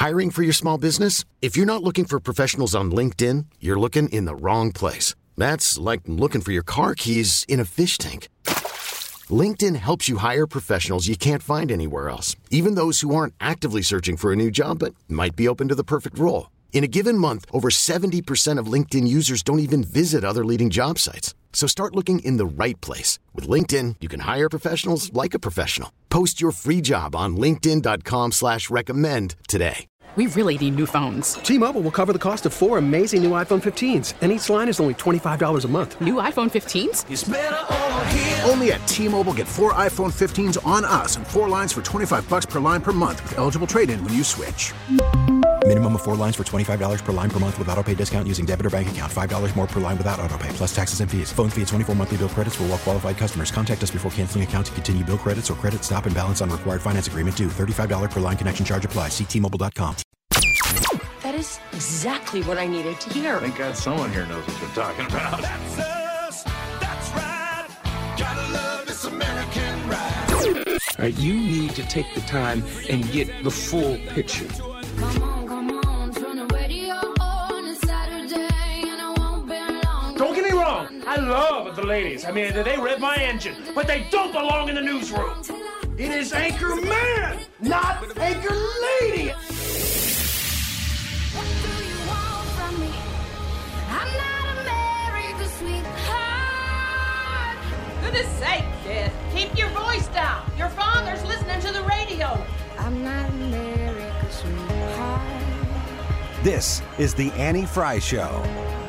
Hiring for your small business? If you're not looking for professionals on LinkedIn, you're looking in the wrong place. That's like looking for your car keys in a fish tank. LinkedIn helps you hire professionals you can't find anywhere else, even those who aren't actively searching for a new job but might be open to the perfect role. In a given month, over 70% of LinkedIn users don't even visit other leading job sites. So start looking in the right place. With LinkedIn, you can hire professionals like a professional. Post your free job on linkedin.com/recommend today. We really need new phones. T-Mobile will cover the cost of 4 amazing new iPhone 15s, and each line is only $25 a month. New iPhone 15s? It's better over here. Only at T-Mobile, get 4 iPhone 15s on us and 4 lines for $25 per line per month with eligible trade-in when you switch. Minimum of 4 lines for $25 per line per month with autopay discount using debit or bank account. $5 more per line without autopay, plus taxes and fees. Phone fee at 24 monthly bill credits for well-qualified customers. Contact us before canceling account to continue bill credits or credit stop and balance on required finance agreement due. $35 per line connection charge applies. See T-Mobile.com. That is exactly what I needed to hear. Thank God someone here knows what they're talking about. That's us. That's right. Gotta love this American ride. You need to take the time and get the full picture. Come on, turn the radio on. It's Saturday and I won't be long. Don't get me wrong, I love the ladies. I mean, they rev my engine, but they don't belong in the newsroom. It is Anchor Man, not Anchor Lady. What do you want from me? I'm not America's sweetheart. Goodness sake, kid. Keep your voice down. Your father's listening to the radio. I'm not America's sweetheart. This is the Annie Fry Show.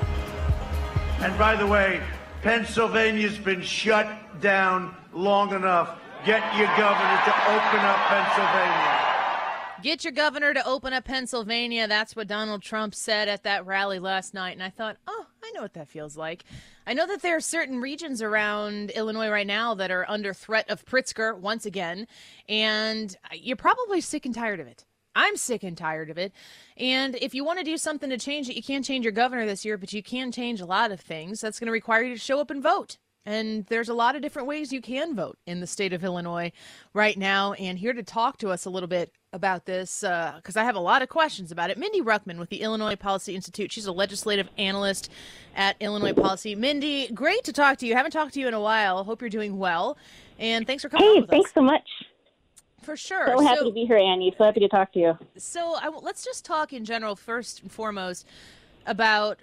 And by the way, Pennsylvania's been shut down long enough. Get your governor to open up Pennsylvania. Get your governor to open up Pennsylvania. That's what Donald Trump said at that rally last night. And I thought, oh, I know what that feels like. I know that there are certain regions around Illinois right now that are under threat of Pritzker once again. And you're probably sick and tired of it. I'm sick and tired of it. And if you want to do something to change it, you can't change your governor this year, but you can change a lot of things. That's going to require you to show up and vote. And there's a lot of different ways you can vote in the state of Illinois right now. And here to talk to us a little bit about this, because I have a lot of questions about it, Mindy Ruckman with the Illinois Policy Institute. She's a legislative analyst at Illinois Policy. Mindy, great to talk to you. Haven't talked to you in a while. Hope you're doing well. And thanks for coming on with us. Hey, thanks so much. For sure. So happy to be here, Annie. So happy to talk to you. So let's just talk in general, first and foremost, about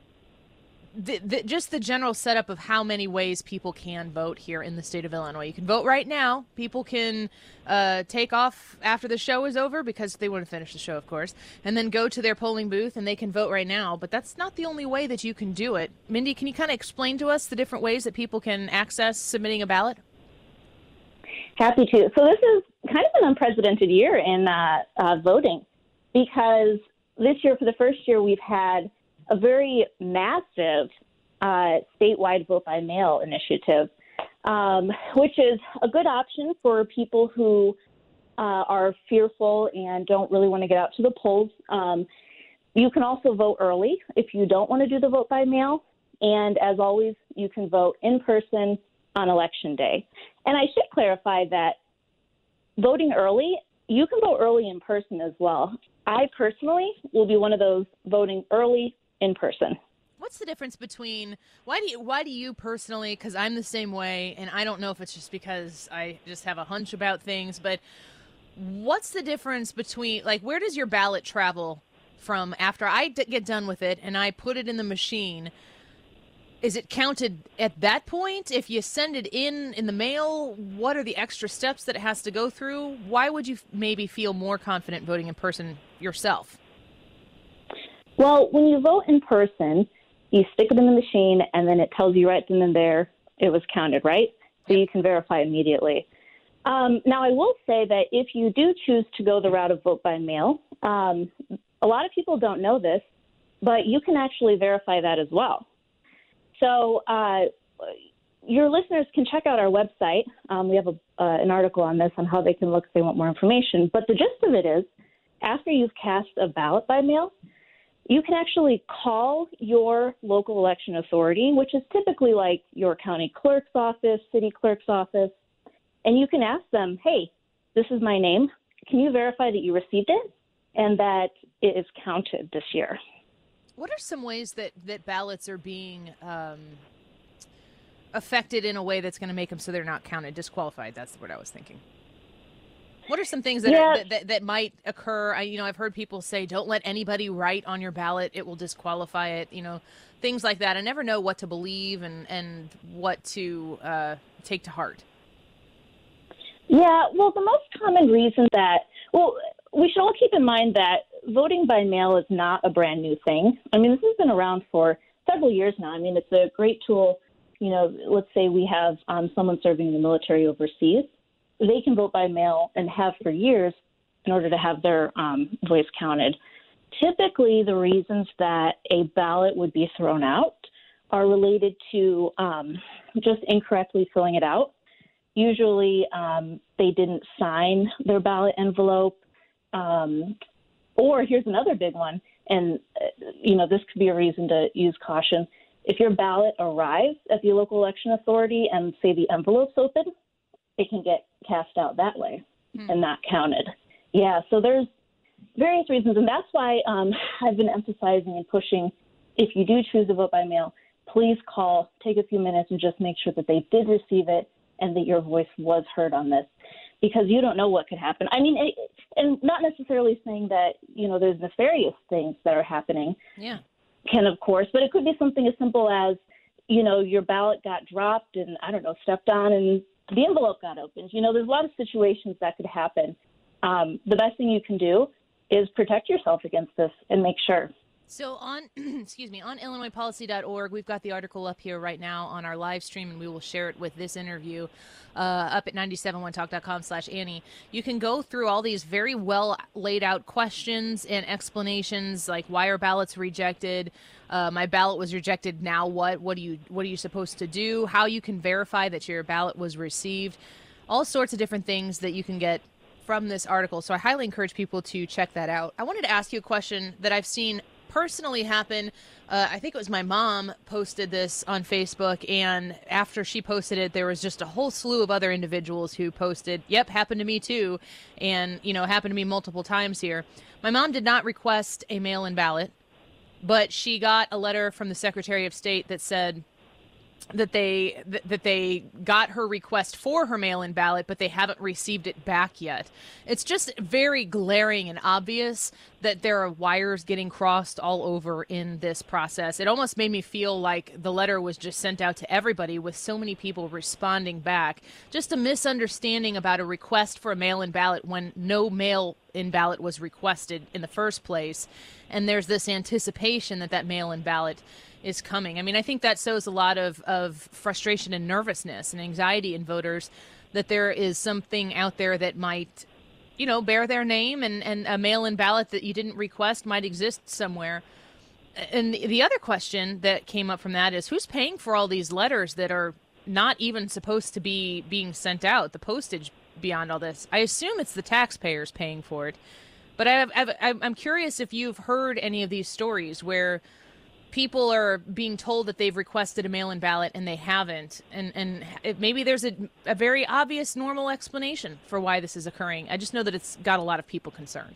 just the general setup of how many ways people can vote here in the state of Illinois. You can vote right now. People can take off after the show is over because they want to finish the show, of course, and then go to their polling booth and they can vote right now. But that's not the only way that you can do it. Mindy, can you kind of explain to us the different ways that people can access submitting a ballot? Happy to. So this is kind of an unprecedented year in voting because this year, for the first year, we've had a very massive statewide vote by mail initiative, which is a good option for people who are fearful and don't really want to get out to the polls. You can also vote early if you don't want to do the vote by mail. And as always, you can vote in person on Election Day. And I should clarify that voting early, you can vote early in person as well. I personally will be one of those voting early in person. What's the difference between why do you personally, because I'm the same way, and I don't know if it's just because I just have a hunch about things, but what's the difference between, like, where does your ballot travel from after I get done with it and I put it in the machine? Is it counted at that point? If you send it in the mail, what are the extra steps that it has to go through? Why would you maybe feel more confident voting in person yourself? Well, when you vote in person, you stick it in the machine, and then it tells you right then and there it was counted, right? So you can verify immediately. Now, I will say that if you do choose to go the route of vote by mail, a lot of people don't know this, but you can actually verify that as well. So your listeners can check out our website. We have an article on this on how they can look if they want more information. But the gist of it is, after you've cast a ballot by mail, you can actually call your local election authority, which is typically like your county clerk's office, city clerk's office, and you can ask them, hey, this is my name. Can you verify that you received it? and that it is counted this year. What are some ways that ballots are being affected in a way that's going to make them so they're not counted, disqualified? That's what I was thinking. What are some things that might occur? I've heard people say, don't let anybody write on your ballot. It will disqualify it. Things like that. I never know what to believe and what to take to heart. Yeah, well, the most common reason we should all keep in mind that voting by mail is not a brand new thing. I mean, this has been around for several years now. I mean, it's a great tool. Let's say we have someone serving in the military overseas. They can vote by mail and have for years in order to have their voice counted. Typically, the reasons that a ballot would be thrown out are related to just incorrectly filling it out. Usually, they didn't sign their ballot envelope. Or here's another big one, and, this could be a reason to use caution. If your ballot arrives at the local election authority and, say, the envelope's open, it can get cast out that way and not counted. Yeah, so there's various reasons, and that's why I've been emphasizing and pushing, if you do choose to vote by mail, please call, take a few minutes, and just make sure that they did receive it and that your voice was heard on this, because you don't know what could happen. I mean, and not necessarily saying that, there's nefarious things that are happening. Yeah. Can, of course, but it could be something as simple as, your ballot got dropped and, stepped on and the envelope got opened. There's a lot of situations that could happen. The best thing you can do is protect yourself against this and make sure. So on, on IllinoisPolicy.org, we've got the article up here right now on our live stream, and we will share it with this interview up at 971talk.com/Annie. You can go through all these very well laid out questions and explanations, like why are ballots rejected? My ballot was rejected. Now what? What are you supposed to do? How you can verify that your ballot was received? All sorts of different things that you can get from this article. So I highly encourage people to check that out. I wanted to ask you a question that I've seen personally happen. I think it was my mom posted this on Facebook, and after she posted it, there was just a whole slew of other individuals who posted, yep, happened to me too, and happened to me multiple times here. My mom did not request a mail-in ballot, but she got a letter from the Secretary of State that said that they got her request for her mail-in ballot, but they haven't received it back yet. It's just very glaring and obvious that there are wires getting crossed all over in this process. It almost made me feel like the letter was just sent out to everybody with so many people responding back. Just a misunderstanding about a request for a mail-in ballot when no mail-in ballot was requested in the first place. And there's this anticipation that mail-in ballot is coming. I mean, I think that shows a lot of frustration and nervousness and anxiety in voters, that there is something out there that might, bear their name, and a mail-in ballot that you didn't request might exist somewhere. And the other question that came up from that is, who's paying for all these letters that are not even supposed to be being sent out, the postage beyond all this? I assume it's the taxpayers paying for it. But I'm curious if you've heard any of these stories where people are being told that they've requested a mail-in ballot and they haven't, and maybe there's a very obvious normal explanation for why this is occurring. I just know that it's got a lot of people concerned.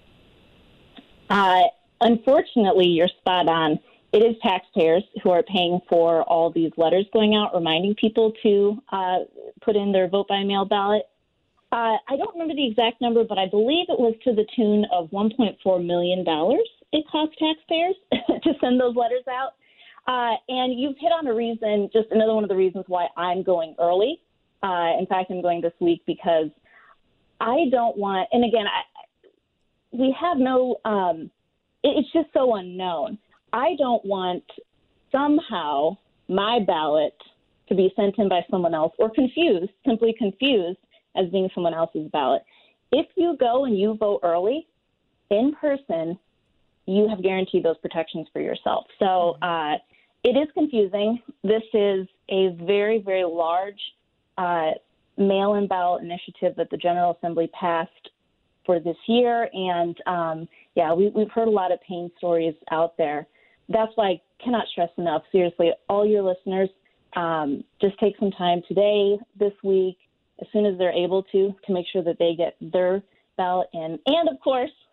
Unfortunately, you're spot on. It is taxpayers who are paying for all these letters going out, reminding people to put in their vote-by-mail ballot. I don't remember the exact number, but I believe it was to the tune of $1.4 million it cost taxpayers to send those letters out. And you've hit on a reason, just another one of the reasons why I'm going early. In fact, I'm going this week because I don't want, and again, we have no, it's just so unknown. I don't want somehow my ballot to be sent in by someone else or simply confused as being someone else's ballot. If you go and you vote early in person, you have guaranteed those protections for yourself. So it is confusing. This is a very, very large mail-in ballot initiative that the General Assembly passed for this year. And, we've heard a lot of pain stories out there. That's why I cannot stress enough, seriously, all your listeners, just take some time today, this week, as soon as they're able to make sure that they get their ballot in. And, of course,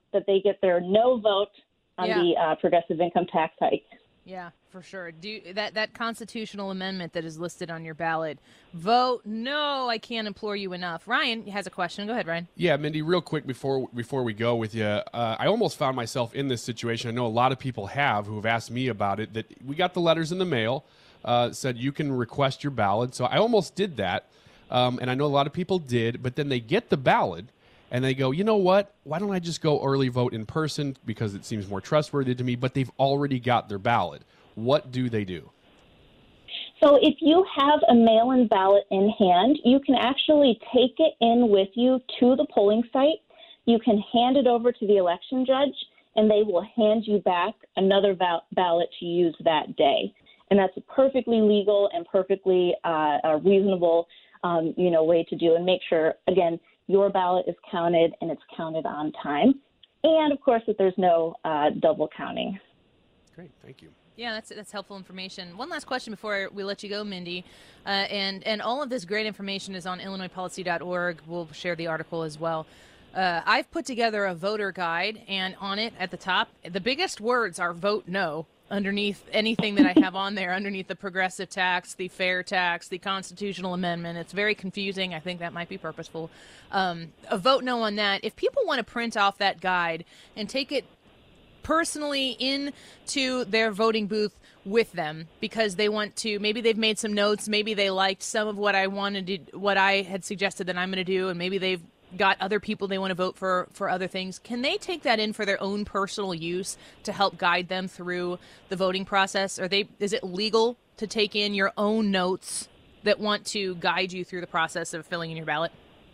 that they get their no vote on the progressive income tax hike. Yeah, for sure. That constitutional amendment that is listed on your ballot, vote no. I can't implore you enough. Ryan has a question. Go ahead, Ryan. Yeah, Mindy, real quick before we go with you, I almost found myself in this situation. I know a lot of people who have asked me about it, that we got the letters in the mail, said you can request your ballot. So I almost did that, and I know a lot of people did, but then they get the ballot, and they go, you know what? Why don't I just go early vote in person because it seems more trustworthy to me, but they've already got their ballot. What do they do? So if you have a mail-in ballot in hand, you can actually take it in with you to the polling site. You can hand it over to the election judge, and they will hand you back another ballot to use that day. And that's a perfectly legal and perfectly reasonable, way to do, and make sure, again, your ballot is counted and it's counted on time. And, of course, that there's no double counting. Great. Thank you. Yeah, that's helpful information. One last question before we let you go, Mindy. And all of this great information is on IllinoisPolicy.org. We'll share the article as well. I've put together a voter guide, and on it at the top, the biggest words are vote no. Underneath anything that I have on there, underneath the progressive tax, the fair tax, the constitutional amendment. It's very confusing. I think that might be purposeful. A vote no on that. If people want to print off that guide and take it personally into their voting booth with them because they want to, maybe they've made some notes, maybe they liked some of what I had suggested that I'm going to do, and maybe they've got other people they want to vote for other things. Can they take that in for their own personal use to help guide them through the voting process? Is it legal to take in your own notes that want to guide you through the process of filling in your ballot?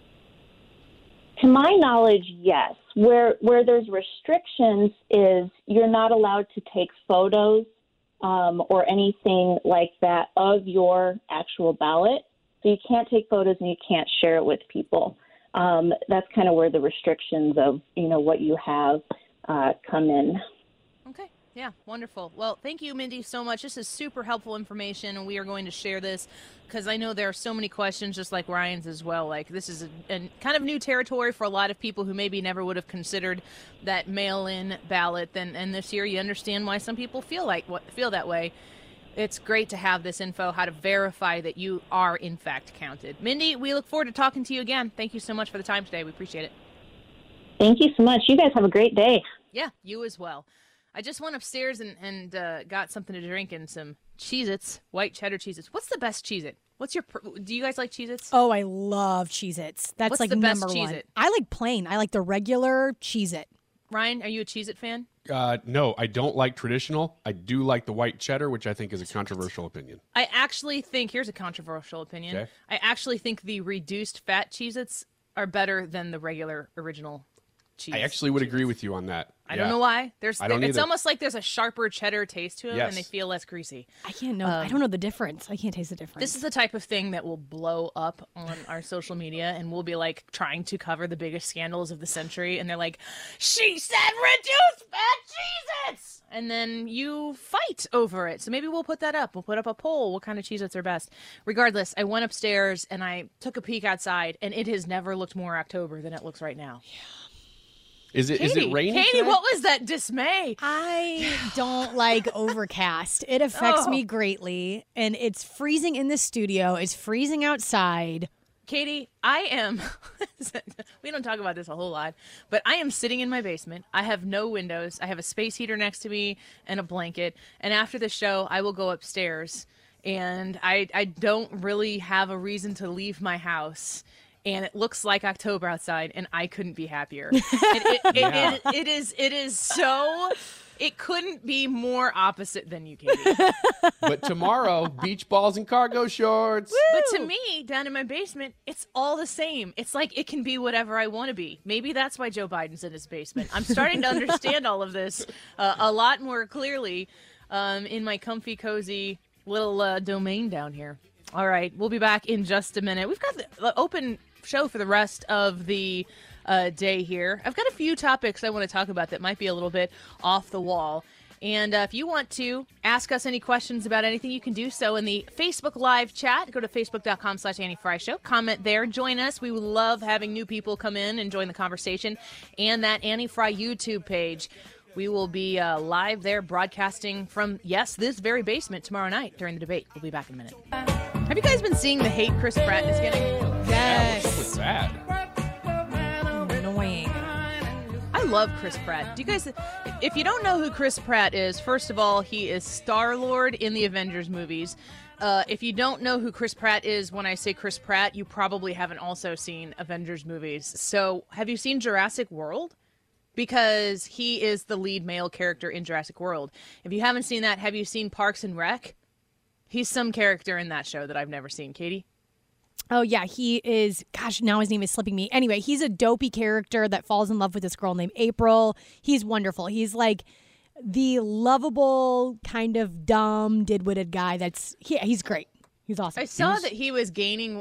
To my knowledge, yes. Where there's restrictions is you're not allowed to take photos or anything like that of your actual ballot. So you can't take photos and you can't share it with people. That's kind of where the restrictions of, what you have come in. Okay. Yeah, wonderful. Well, thank you, Mindy, so much. This is super helpful information, and we are going to share this because I know there are so many questions, just like Ryan's as well. Like, this is a kind of new territory for a lot of people who maybe never would have considered that mail-in ballot. And this year, you understand why some people feel that way. It's great to have this info, how to verify that you are, in fact, counted. Mindy, we look forward to talking to you again. Thank you so much for the time today. We appreciate it. Thank you so much. You guys have a great day. Yeah, you as well. I just went upstairs and got something to drink and some Cheez-Its, white cheddar Cheez-Its. What's the best Cheez-It? Do you guys like Cheez-Its? Oh, I love Cheez-Its. That's What's like the best number one. Cheez-It? I like plain. I like the regular Cheez-It. Ryan, are you a Cheez-It fan? No, I don't like traditional. I do like the white cheddar, which I think is a controversial opinion. I actually think, here's a controversial opinion. Okay. I actually think the reduced fat Cheez-Its are better than the regular original cheese. I actually would agree with you on that. I don't know why. It's either. almost like there's a sharper cheddar taste to them, Yes. and they feel less greasy. I can't know. I don't know the difference. I can't taste the difference. This is the type of thing that will blow up on our social media, and we'll be like trying to cover the biggest scandals of the century, and they're like, "She said reduce fat Cheez-Its!" And then you fight over it. So maybe we'll put that up. We'll put up a poll. What kind of Cheez-Its are best? Regardless, I went upstairs and I took a peek outside, and it has never looked more October than it looks right now. Yeah. Is it raining? Katie, today? what was that dismay? I don't like overcast. It affects me greatly, and it's freezing in the studio. It's freezing outside. Katie, I am, we don't talk about this a whole lot, but I am sitting in my basement. I have no windows. I have a space heater next to me and a blanket. And after the show, I will go upstairs, and I don't really have a reason to leave my house. And it looks like October outside, and I couldn't be happier. It is so. It couldn't be more opposite than you, Katie. But tomorrow, beach balls and cargo shorts. Woo! But to me, down in my basement, it's all the same. It's like it can be whatever I want to be. Maybe that's why Joe Biden's in his basement. I'm starting to understand all of this a lot more clearly in my comfy, cozy little domain down here. All right, we'll be back in just a minute. We've got the open show for the rest of the day here. I've got a few topics I want to talk about that might be a little bit off the wall. And if you want to ask us any questions about anything, you can do so in the Facebook Live chat. Go to facebook.com/Annie Fry Show. Comment there. Join us. We love having new people come in and join the conversation. And that Annie Fry YouTube page. We will be live there broadcasting from, yes, this very basement tomorrow night during the debate. We'll be back in a minute. Have you guys been seeing the hate Chris Pratt is getting? Yeah, what's up with that? Annoying. I love Chris Pratt. Do you guys, if you don't know who Chris Pratt is, first of all, he is Star-Lord in the Avengers movies. If you don't know who Chris Pratt is, when I say Chris Pratt, you probably haven't also seen Avengers movies. So have you seen Jurassic World? Because he is the lead male character in Jurassic World. If you haven't seen that, have you seen Parks and Rec? He's some character in that show that I've never seen. Katie? Oh, yeah, he is. Gosh, now his name is slipping me. Anyway, he's a dopey character that falls in love with this girl named April. He's wonderful. He's like the lovable, kind of dumb, dim-witted guy he's great. He's awesome. I saw that he was gaining,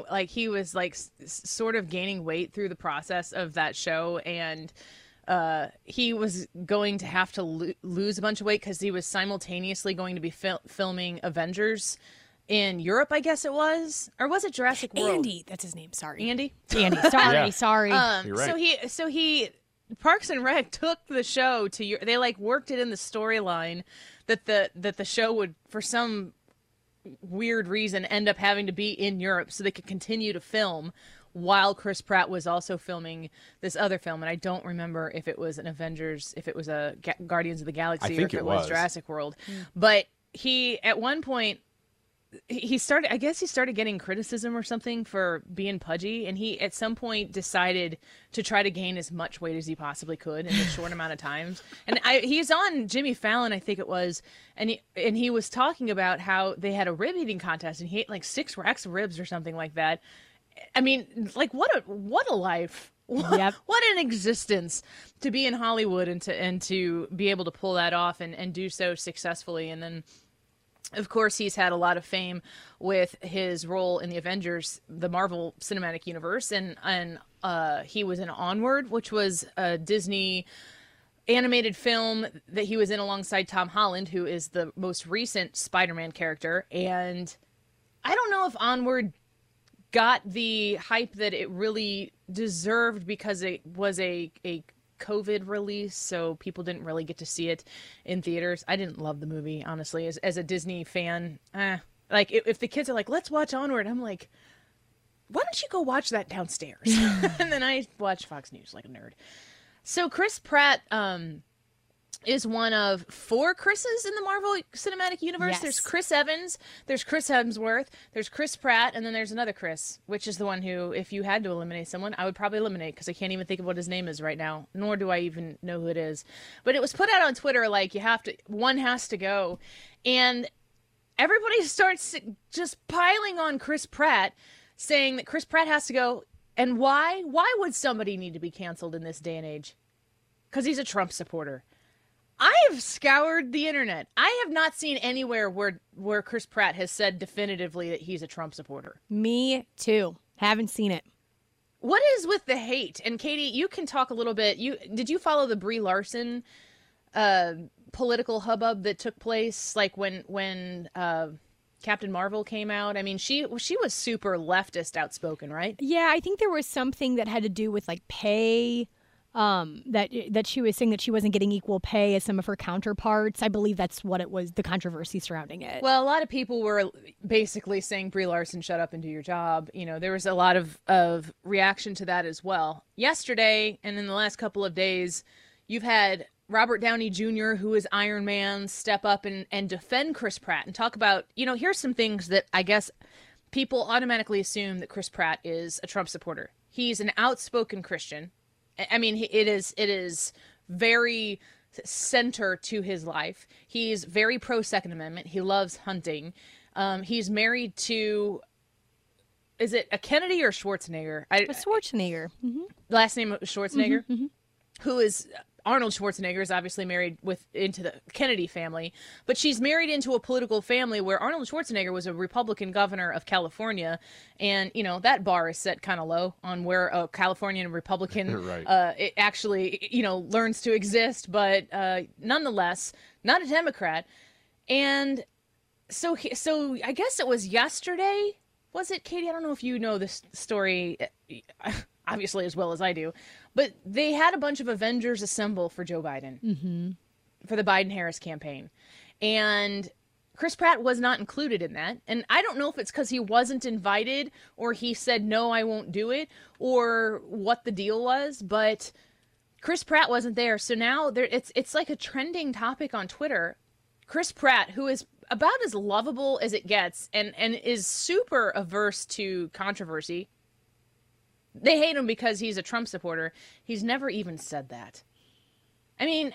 sort of gaining weight through the process of that show, and he was going to have to lose a bunch of weight because he was simultaneously going to be filming Avengers in Europe, I guess it was. Or was it Jurassic World? Andy, that's his name. Sorry. Andy? Sorry, yeah. Sorry. You're right. So he Parks and Rec took the show to Europe. They worked it in the storyline that the show would, for some weird reason, end up having to be in Europe so they could continue to film while Chris Pratt was also filming this other film. And I don't remember if it was an Avengers, if it was a Guardians of the Galaxy, or if it was Jurassic World. But he, at one point, he started getting criticism or something for being pudgy, and he at some point decided to try to gain as much weight as he possibly could in a short amount of time. And he's on Jimmy Fallon, I think it was, and he was talking about how they had a rib eating contest, and he ate 6 racks of ribs or something like that. I mean, what a life. Yep. What an existence to be in Hollywood and to be able to pull that off and do so successfully. And then, of course, he's had a lot of fame with his role in the Avengers, the Marvel Cinematic Universe, and he was in Onward, which was a Disney animated film that he was in alongside Tom Holland, who is the most recent Spider-Man character. And I don't know if Onward got the hype that it really deserved because it was a COVID release, so people didn't really get to see it in theaters. I didn't love the movie, honestly, as a Disney fan. If the kids are like, let's watch Onward, I'm like, why don't you go watch that downstairs? And then I watch Fox News like a nerd. So Chris Pratt is one of 4 Chris's in the Marvel Cinematic Universe. Yes. There's Chris Evans, there's Chris Hemsworth, there's Chris Pratt, and then there's another Chris, which is the one who, if you had to eliminate someone, I would probably eliminate because I can't even think of what his name is right now, nor do I even know who it is. But it was put out on Twitter one has to go. And everybody starts just piling on Chris Pratt, saying that Chris Pratt has to go. And why? Why would somebody need to be canceled in this day and age? Because he's a Trump supporter. I have scoured the internet. I have not seen anywhere where Chris Pratt has said definitively that he's a Trump supporter. Me too. Haven't seen it. What is with the hate? And Katie, you can talk a little bit. Did you follow the Brie Larson political hubbub that took place, when Captain Marvel came out? I mean, she was super leftist outspoken, right? Yeah, I think there was something that had to do with pay. That she was saying that she wasn't getting equal pay as some of her counterparts. I believe that's what it was, the controversy surrounding it. Well, a lot of people were basically saying, Brie Larson, shut up and do your job. There was a lot of reaction to that as well. Yesterday, and in the last couple of days, you've had Robert Downey Jr., who is Iron Man, step up and defend Chris Pratt and talk about, here's some things that I guess people automatically assume that Chris Pratt is a Trump supporter. He's an outspoken Christian. I mean, it is very center to his life. He's very pro Second Amendment. He loves hunting. He's married to, is it a Kennedy or Schwarzenegger? Schwarzenegger. Mm-hmm. Last name Schwarzenegger, who is Arnold Schwarzenegger is obviously married into the Kennedy family, but she's married into a political family where Arnold Schwarzenegger was a Republican governor of California, and that bar is set kind of low on where a Californian Republican it actually learns to exist, but nonetheless not a Democrat. And so I guess it was yesterday. Was it, Katie? I don't know if you know this story, obviously, as well as I do, but they had a bunch of Avengers assemble for Joe Biden, for the Biden-Harris campaign. And Chris Pratt was not included in that. And I don't know if it's because he wasn't invited or he said, no, I won't do it, or what the deal was, but Chris Pratt wasn't there. So now it's like a trending topic on Twitter. Chris Pratt, who is about as lovable as it gets and is super averse to controversy. They hate him because he's a Trump supporter. He's never even said that. I mean,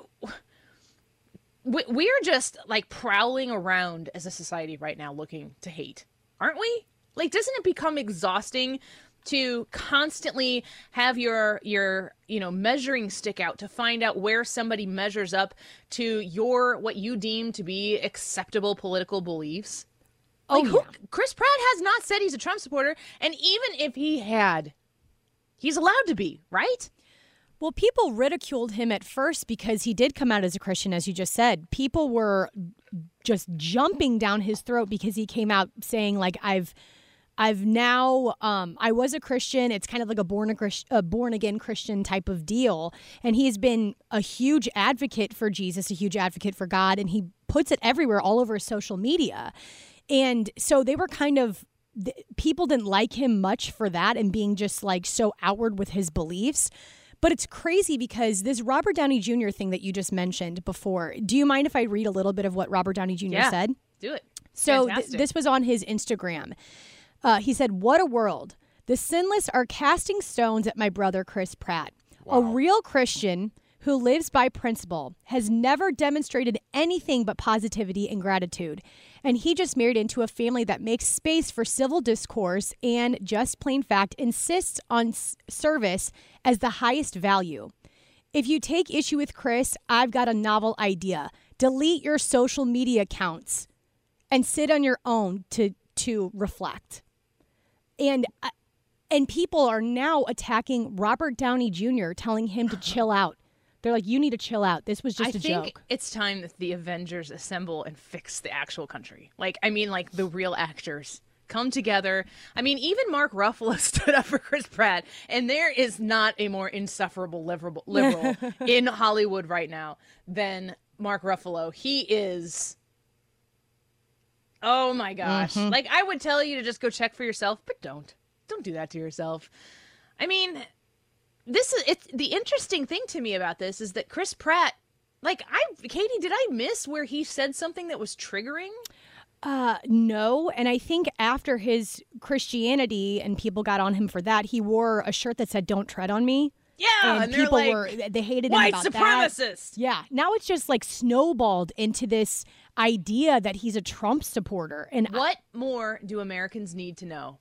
we're just like prowling around as a society right now looking to hate, aren't we? Like, doesn't it become exhausting to constantly have your measuring stick out to find out where somebody measures up to what you deem to be acceptable political beliefs? Chris Pratt has not said he's a Trump supporter, and even if he had, he's allowed to be, right? Well, people ridiculed him at first because he did come out as a Christian, as you just said. People were just jumping down his throat because he came out saying, like, I've now, I was a Christian. It's kind of like a born again Christian type of deal. And he's been a huge advocate for Jesus, a huge advocate for God. And he puts it everywhere, all over social media. And so they were people didn't like him much for that and being just like so outward with his beliefs. But it's crazy because this Robert Downey Jr. thing that you just mentioned before, do you mind if I read a little bit of what Robert Downey Jr. said? Do it. So this was on his Instagram. He said, "What a world. The sinless are casting stones at my brother Chris Pratt. Wow. A real Christian who lives by principle has never demonstrated anything but positivity and gratitude. And he just married into a family that makes space for civil discourse and, just plain fact, insists on service as the highest value. If you take issue with Chris, I've got a novel idea. Delete your social media accounts and sit on your own to reflect." And people are now attacking Robert Downey Jr., telling him to chill out. They're like, you need to chill out. This was just a joke. I think it's time that the Avengers assemble and fix the actual country. Like the real actors come together. I mean, even Mark Ruffalo stood up for Chris Pratt, and there is not a more insufferable liberal in Hollywood right now than Mark Ruffalo. He is... Oh my gosh. Mm-hmm. Like, I would tell you to just go check for yourself, but don't. Don't do that to yourself. I mean, it's the interesting thing to me about this is that Chris Pratt, Katie, did I miss where he said something that was triggering? No. And I think after his Christianity and people got on him for that, he wore a shirt that said, "Don't tread on me." Yeah, and people they hated him about that. White supremacist. Yeah. Now it's just like snowballed into this idea that he's a Trump supporter. And what more do Americans need to know?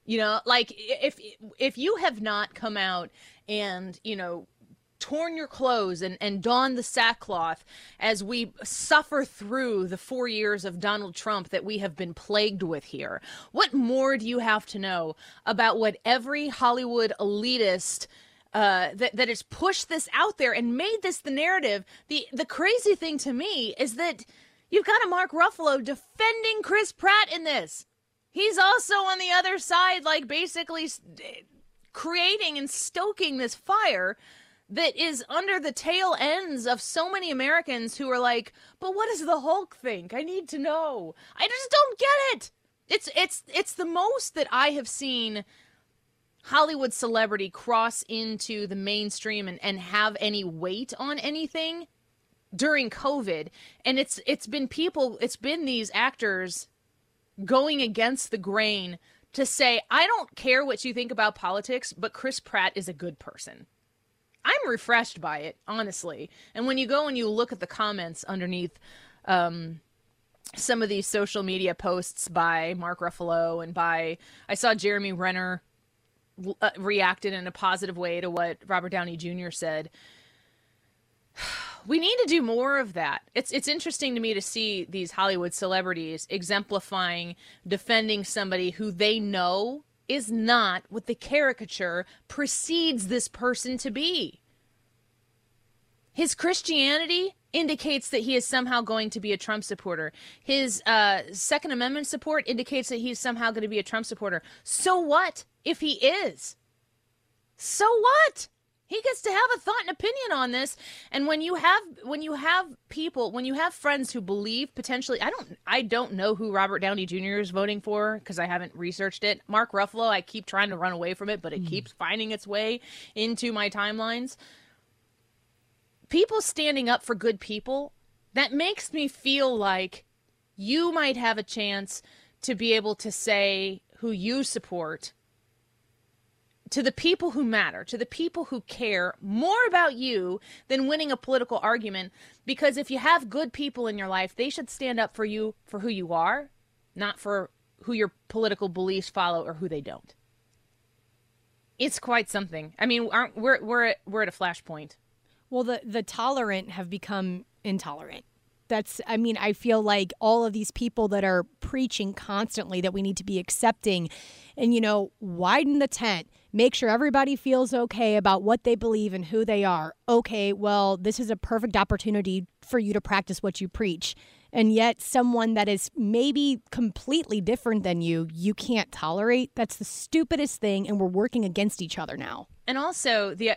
If you have not come out and, torn your clothes and donned the sackcloth as we suffer through the 4 years of Donald Trump that we have been plagued with here, what more do you have to know about what every Hollywood elitist that has pushed this out there and made this the narrative? The crazy thing to me is that you've got a Mark Ruffalo defending Chris Pratt in this. He's also on the other side, basically creating and stoking this fire that is under the tail ends of so many Americans who are like, but what does the Hulk think? I need to know. I just don't get it. It's the most that I have seen Hollywood celebrity cross into the mainstream and have any weight on anything during COVID. And it's been these actors going against the grain to say, I don't care what you think about politics, but Chris Pratt is a good person. I'm refreshed by it, honestly. And when you go and you look at the comments underneath some of these social media posts by Mark Ruffalo and I saw Jeremy Renner reacted in a positive way to what Robert Downey Jr. said. We need to do more of that. It's interesting to me to see these Hollywood celebrities exemplifying, defending somebody who they know is not what the caricature precedes this person to be. His Christianity indicates that he is somehow going to be a Trump supporter. His Second Amendment support indicates that he's somehow going to be a Trump supporter. So what if he is? So what? He gets to have a thought and opinion on this. And when you have friends who believe potentially, I don't know who Robert Downey Jr. is voting for because I haven't researched it. Mark Ruffalo, I keep trying to run away from it, but it keeps finding its way into my timelines. People standing up for good people, that makes me feel like you might have a chance to be able to say who you support to the people who matter, to the people who care more about you than winning a political argument. Because if you have good people in your life, they should stand up for you for who you are, not for who your political beliefs follow or who they don't. It's quite something. I mean, we're at a flashpoint. Well, the tolerant have become intolerant. I feel like all of these people that are preaching constantly that we need to be accepting and, widen the tent, make sure everybody feels okay about what they believe and who they are. Okay, well, this is a perfect opportunity for you to practice what you preach. And yet someone that is maybe completely different than you can't tolerate. That's the stupidest thing, and we're working against each other now. And also, the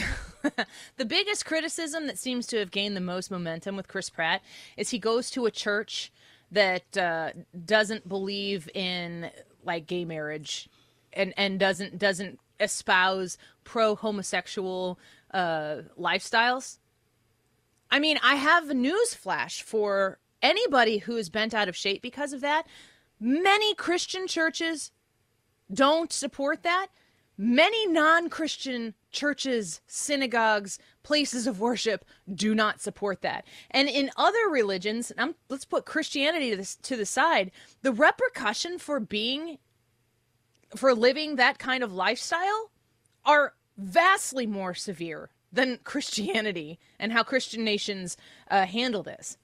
biggest criticism that seems to have gained the most momentum with Chris Pratt is he goes to a church that doesn't believe in like gay marriage and doesn't espouse pro-homosexual lifestyles. I mean, I have a news flash for anybody who is bent out of shape because of that. Many Christian churches don't support that. Many non-Christian churches, synagogues, places of worship do not support that. And in other religions, let's put Christianity to the side, the repercussion for living that kind of lifestyle are vastly more severe than Christianity and how Christian nations handle this.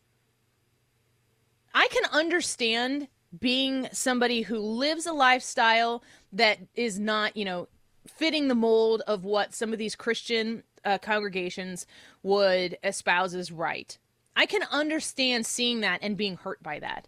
I can understand being somebody who lives a lifestyle that is not, fitting the mold of what some of these Christian congregations would espouse as right. I can understand seeing that and being hurt by that.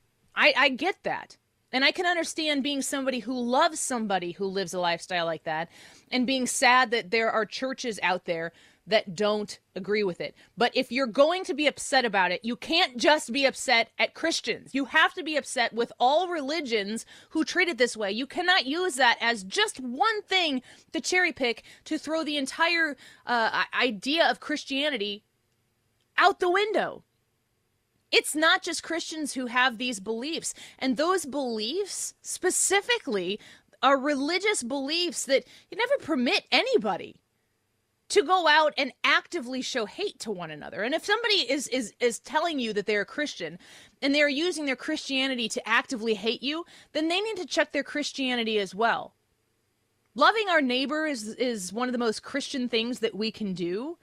I get that. And I can understand being somebody who loves somebody who lives a lifestyle like that and being sad that there are churches out there that don't agree with it. But if you're going to be upset about it, you can't just be upset at Christians. You have to be upset with all religions who treat it this way. You cannot use that as just one thing to cherry pick to throw the entire idea of Christianity out the window. It's not just Christians who have these beliefs. And those beliefs specifically are religious beliefs that you never permit anybody to go out and actively show hate to one another. And if somebody is telling you that they're a Christian and they're using their Christianity to actively hate you, then they need to check their Christianity as well. Loving our neighbor is one of the most Christian things that we can do.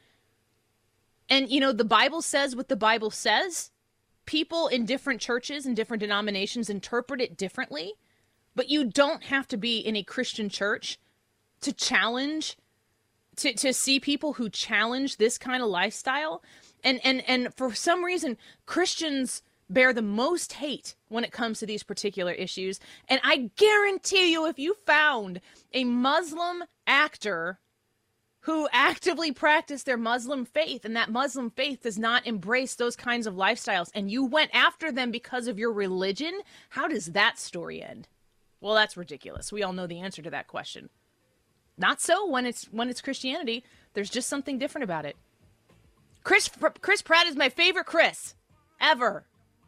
And, the Bible says what the Bible says. People in different churches and different denominations interpret it differently. But you don't have to be in a Christian church to challenge to see people who challenge this kind of lifestyle. And for some reason, Christians bear the most hate when it comes to these particular issues. And I guarantee you, if you found a Muslim actor who actively practiced their Muslim faith, and that Muslim faith does not embrace those kinds of lifestyles, and you went after them because of your religion, how does that story end? Well, that's ridiculous. We all know the answer to that question. Not so when it's Christianity. There's just something different about it. Chris Pratt is my favorite Chris ever.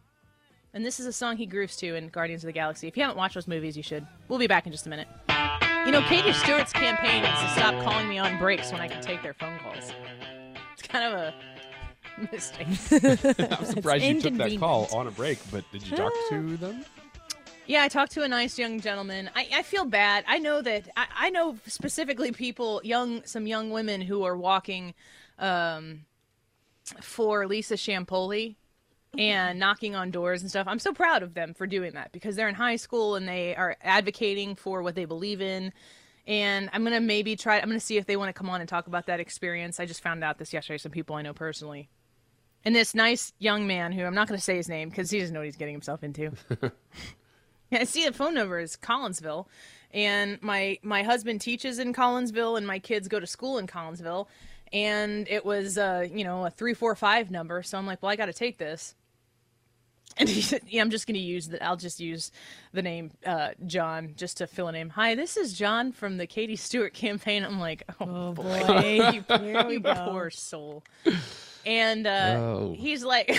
And this is a song he grooves to in Guardians of the Galaxy. If you haven't watched those movies, you should. We'll be back in just a minute. Katie Stewart's campaign is to stop calling me on breaks when I can take their phone calls. It's kind of a mistake. I'm surprised you took that call on a break, but did you talk to them? Yeah, I talked to a nice young gentleman. I feel bad. I know that I know specifically people, some young women who are walking for Lisa Shampoli and knocking on doors and stuff. I'm so proud of them for doing that because they're in high school and they are advocating for what they believe in. And I'm going to see if they want to come on and talk about that experience. I just found out this yesterday, some people I know personally. And this nice young man who I'm not going to say his name because he doesn't know what he's getting himself into. I see the phone number is Collinsville. And my husband teaches in Collinsville and my kids go to school in Collinsville. And it was, a 345 number. So I'm like, well, I got to take this. And he said, yeah, I'll just use the name John just to fill a name. Hi, this is John from the Katie Stewart campaign. I'm like, oh boy. You poor soul. And he's like,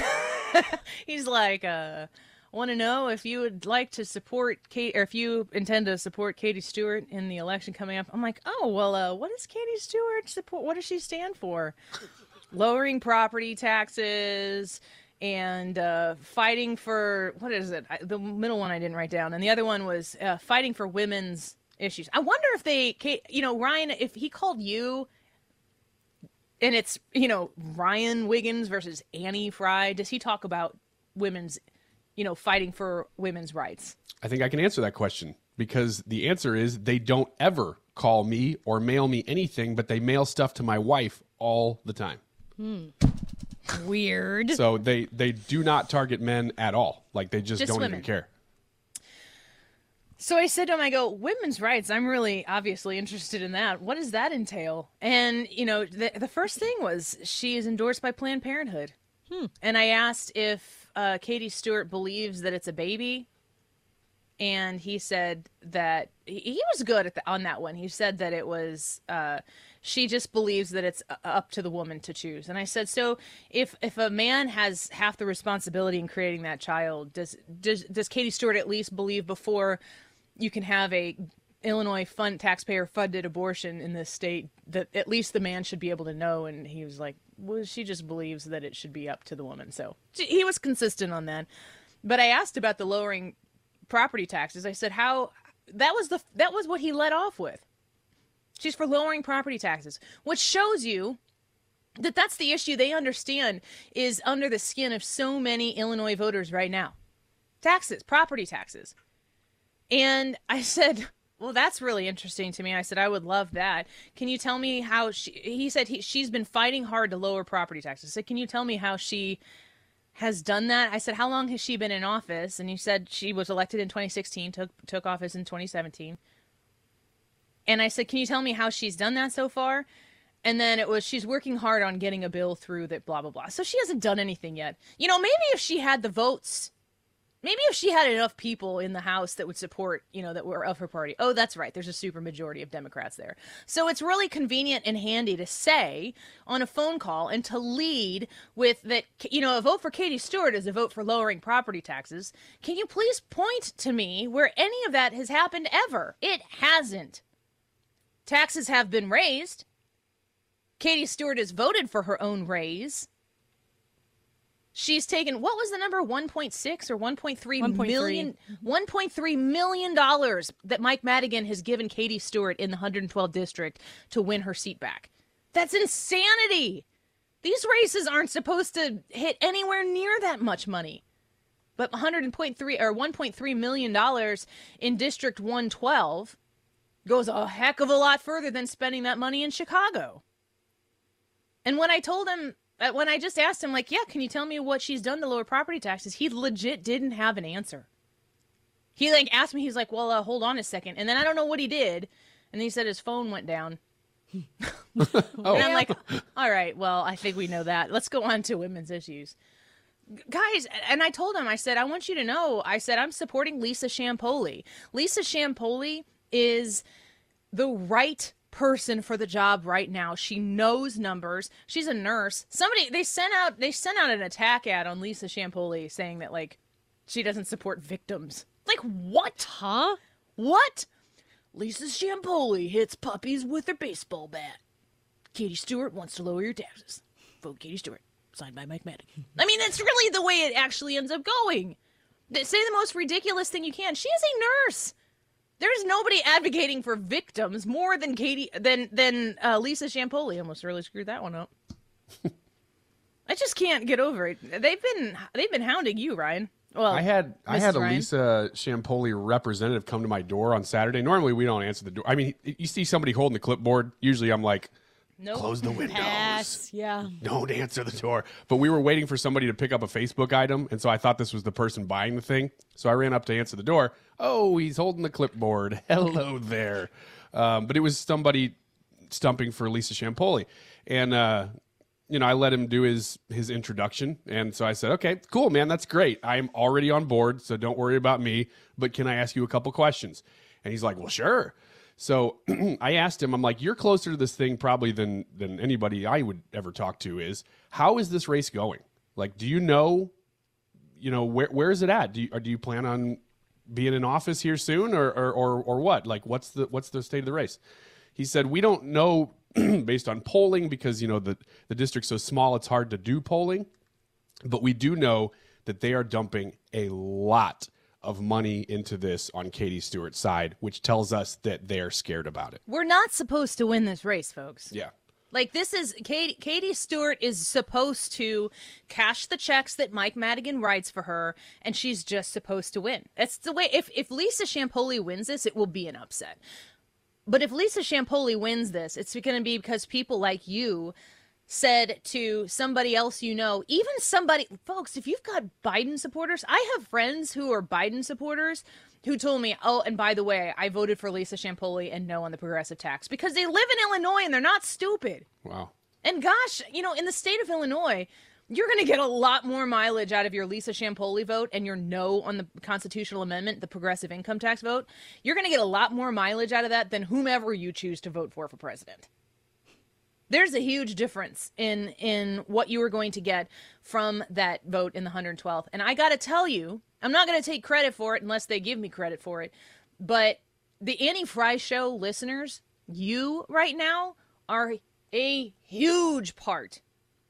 want to know if you would like to support Kate, or if you intend to support Katie Stewart in the election coming up. I'm like, oh, well, what does Katie Stewart support? What does she stand for? Lowering property taxes and fighting for, what is it? The middle one I didn't write down. And the other one was fighting for women's issues. I wonder if Ryan, if he called you and it's, Ryan Wiggins versus Annie Fry, does he talk about women's fighting for women's rights? I think I can answer that question because the answer is they don't ever call me or mail me anything, but they mail stuff to my wife all the time. Weird. So they do not target men at all. Like they just don't women. even care. So I said to him, I go, women's rights, I'm really obviously interested in that. What does that entail? And, the first thing was she is endorsed by Planned Parenthood. And I asked if Katie Stewart believes that it's a baby. And he said that he was good on that one. He said that it was, she just believes that it's up to the woman to choose. And I said, so if a man has half the responsibility in creating that child, does Katie Stewart at least believe before you can have a Illinois taxpayer funded abortion in this state that at least the man should be able to know? And he was like, well, she just believes that it should be up to the woman. So he was consistent on that. But I asked about the lowering property taxes. I said, that was what he led off with. She's for lowering property taxes, which shows you that that's the issue they understand is under the skin of so many Illinois voters right now. Taxes, property taxes. And I said, well, that's really interesting to me. I said, I would love that. Can you tell me how he said she's been fighting hard to lower property taxes. I said, can you tell me how she has done that? I said, how long has she been in office? And he said she was elected in 2016, took office in 2017. And I said, can you tell me how she's done that so far? And then it was, she's working hard on getting a bill through that blah, blah, blah. So she hasn't done anything yet. Maybe if she had the votes, maybe if she had enough people in the House that would support, that were of her party. Oh, that's right. There's a super majority of Democrats there. So it's really convenient and handy to say on a phone call and to lead with that, a vote for Katie Stewart is a vote for lowering property taxes. Can you please point to me where any of that has happened ever? It hasn't. Taxes have been raised. Katie Stewart has voted for her own raise. She's taken, what was the number, 1.6 or 1.3 million? $1.3 million that Mike Madigan has given Katie Stewart in the 112th district to win her seat back. That's insanity. These races aren't supposed to hit anywhere near that much money. But $1.3 million in District 112 goes a heck of a lot further than spending that money in Chicago. And when I told him, when I just asked him, like, yeah, can you tell me what she's done to lower property taxes? He legit didn't have an answer. He asked me, he's like, well, hold on a second. And then I don't know what he did. And he said his phone went down. And I'm like, all right, well, I think we know that. Let's go on to women's issues. Guys, and I told him, I said, I want you to know, I said, I'm supporting Lisa Shampoli. Lisa Shampoli is the right person for the job right now. She knows numbers. She's a nurse. They sent out an attack ad on Lisa Shampoli saying that she doesn't support victims. What? Huh? What? Lisa Shampoli hits puppies with her baseball bat. Katie Stewart wants to lower your taxes. Vote Katie Stewart. Signed by Mike Madigan. I mean, that's really the way it actually ends up going. Say the most ridiculous thing you can. She is a nurse. There's nobody advocating for victims more than Lisa Shampoli. Almost really screwed that one up. I just can't get over it. They've been hounding you, Ryan. Well, I had Mrs. a Ryan. Lisa Champoli representative come to my door on Saturday. Normally, we don't answer the door. I mean, you see somebody holding the clipboard. Usually, I'm like, Nope. close the windows. Pass. Yeah. Don't answer the door. But we were waiting for somebody to pick up a Facebook item, and so I thought this was the person buying the thing. So I ran up to answer the door. Oh, he's holding the clipboard. Hello there. But it was somebody stumping for Lisa Champoli. And, I let him do his introduction. And so I said, okay, cool, man. That's great. I'm already on board, so don't worry about me. But can I ask you a couple questions? And he's like, well, sure. So I asked him, I'm like, you're closer to this thing probably than anybody I would ever talk to is. How is this race going? Like, do you know, where is it at? Do you plan on being in office here soon or what? Like, what's the state of the race? He said, we don't know based on polling because, the district's so small, it's hard to do polling. But we do know that they are dumping a lot of money into this on Katie Stewart's side, which tells us that they're scared about it. We're not supposed to win this race, folks. Yeah. Like, this is Katie Stewart is supposed to cash the checks that Mike Madigan writes for her, and she's just supposed to win. That's the way. If Lisa Champoli wins this, it will be an upset. But if Lisa Champoli wins this, it's going to be because people like you said to somebody else even somebody, folks, if you've got Biden supporters, I have friends who are Biden supporters who told me, oh, and by the way, I voted for Lisa Champoli and no on the progressive tax because they live in Illinois and they're not stupid. Wow. And gosh, in the state of Illinois, you're going to get a lot more mileage out of your Lisa Champoli vote and your no on the constitutional amendment, the progressive income tax vote. You're going to get a lot more mileage out of that than whomever you choose to vote for president. There's a huge difference in what you are going to get from that vote in the 112th. And I got to tell you, I'm not going to take credit for it unless they give me credit for it. But the Annie Fry Show listeners, you right now are a huge part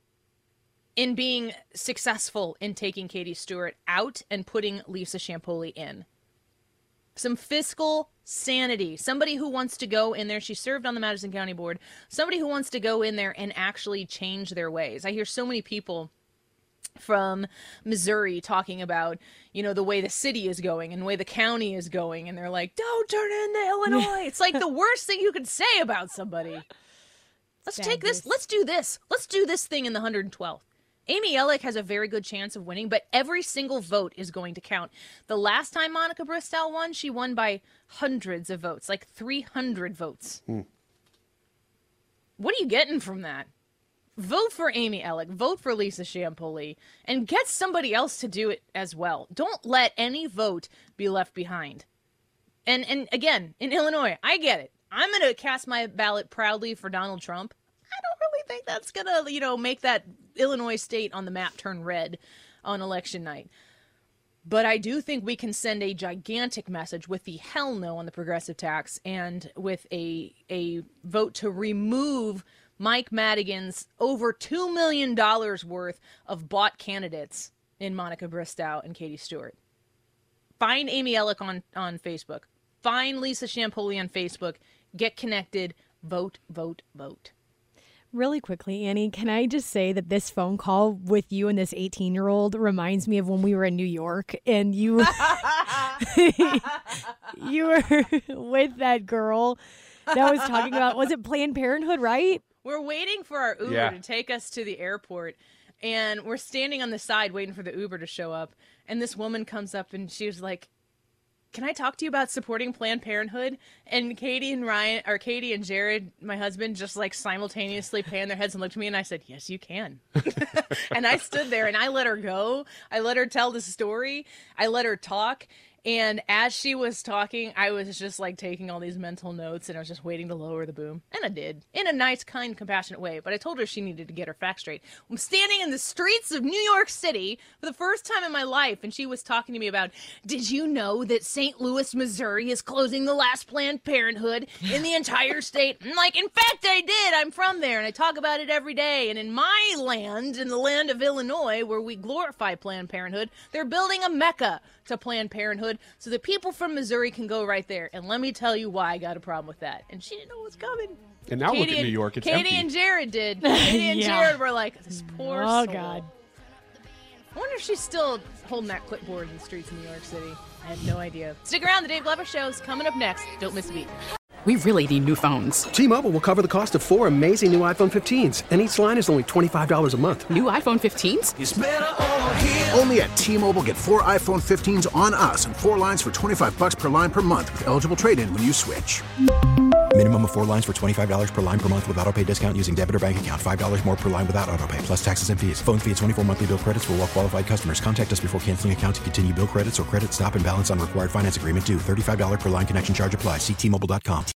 in being successful in taking Katie Stewart out and putting Lisa Champoli in. Some fiscal sanity. Somebody who wants to go in there. She served on the Madison County Board. Somebody who wants to go in there and actually change their ways. I hear so many people from Missouri talking about, the way the city is going and the way the county is going. And they're like, don't turn into Illinois. It's like the worst thing you could say about somebody. Let's take this. Let's do this. Let's do this thing in the 112th. Amy Ellick has a very good chance of winning, but every single vote is going to count. The last time Monica Bristol won, she won by hundreds of votes, like 300 votes. What are you getting from that? Vote for Amy Ellick, vote for Lisa Champoli, and get somebody else to do it as well. Don't let any vote be left behind. And again, in Illinois, I get it. I'm going to cast my ballot proudly for Donald Trump. I don't really think that's going to, make that Illinois state on the map turn red on election night. But I do think we can send a gigantic message with the hell no on the progressive tax and with a vote to remove Mike Madigan's over $2 million worth of bought candidates in Monica Bristol and Katie Stewart. Find Amy Ellick on Facebook. Find Lisa Champoli on Facebook. Get connected. Vote, vote, vote. Really quickly, Annie, can I just say that this phone call with you and this 18-year-old reminds me of when we were in New York and you you were with that girl that was talking about, was it Planned Parenthood, right? We're waiting for our Uber to take us to the airport, and we're standing on the side waiting for the Uber to show up, and this woman comes up and she was like, can I talk to you about supporting Planned Parenthood? And Katie and Jared, my husband, just like simultaneously panned their heads and looked at me, and I said, yes, you can. And I stood there and I let her go. I let her tell the story. I let her talk. And as she was talking, I was just like taking all these mental notes, and I was just waiting to lower the boom. And I did, in a nice, kind, compassionate way. But I told her she needed to get her facts straight. I'm standing in the streets of New York City for the first time in my life, and she was talking to me about, did you know that St. Louis, Missouri is closing the last Planned Parenthood in the entire state? I'm like, in fact, I did. I'm from there, and I talk about it every day. And in my land, in the land of Illinois, where we glorify Planned Parenthood, they're building a Mecca to Planned Parenthood so the people from Missouri can go right there. And let me tell you why I got a problem with that. And she didn't know what was coming. And now look at New York. It's Katie empty. and Jared did. Katie and Jared were like, this poor soul. Oh, God. I wonder if she's still holding that clipboard in the streets of New York City. I have no idea. Stick around. The Dave Glover Show's coming up next. Don't miss a beat. We really need new phones. T-Mobile will cover the cost of 4 amazing new iPhone 15s, and each line is only $25 a month. New iPhone 15s? It's better over here. Only at T-Mobile, get 4 iPhone 15s on us and 4 lines for $25 per line per month with eligible trade-in when you switch. Minimum of 4 lines for $25 per line per month with autopay discount using debit or bank account. $5 more per line without autopay, plus taxes and fees. Phone fee at 24 monthly bill credits for well-qualified customers. Contact us before canceling account to continue bill credits or credit stop and balance on required finance agreement due. $35 per line connection charge applies. See T-Mobile.com.